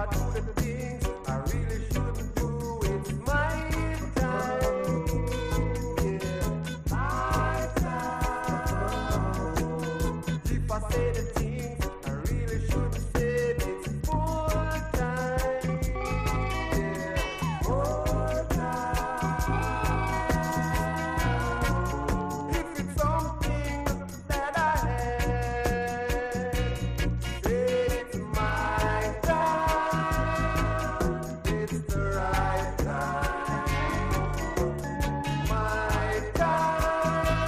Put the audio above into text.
I do the things I really shouldn't do, it's my time. Yeah, my time. If I say the